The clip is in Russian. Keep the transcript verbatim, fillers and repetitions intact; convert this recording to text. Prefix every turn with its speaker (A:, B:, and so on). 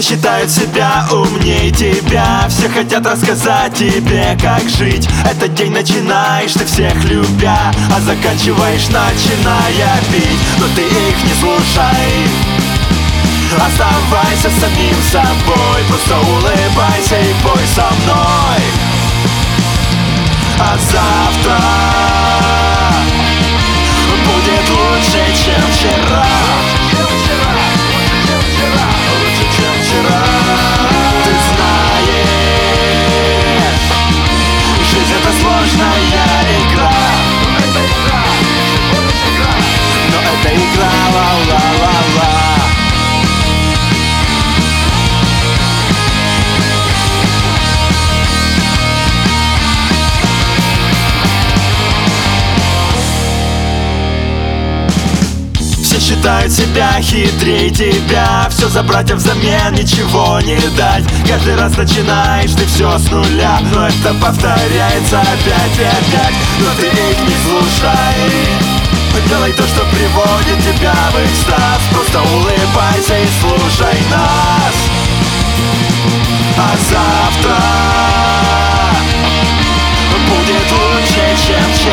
A: Все считают себя умнее тебя, все хотят рассказать тебе, как жить. Этот день начинаешь ты всех любя, а заканчиваешь, начиная пить. Но ты их не слушай, оставайся самим собой. Просто улыбайся и пой со мной. А завтра будет лучше, чем вчера. Лучше, чем вчера. Ты знаешь, жизнь это сложная игра. Но это игра, ла-ла-ла-ла. Считают себя хитрее тебя, все забрать, а взамен ничего не дать. Каждый раз начинаешь ты все с нуля, но это повторяется опять и опять. Но ты их не слушай, делай то, что приводит тебя в экстаз. Просто улыбайся и слушай нас. А завтра будет лучше, чем вчера.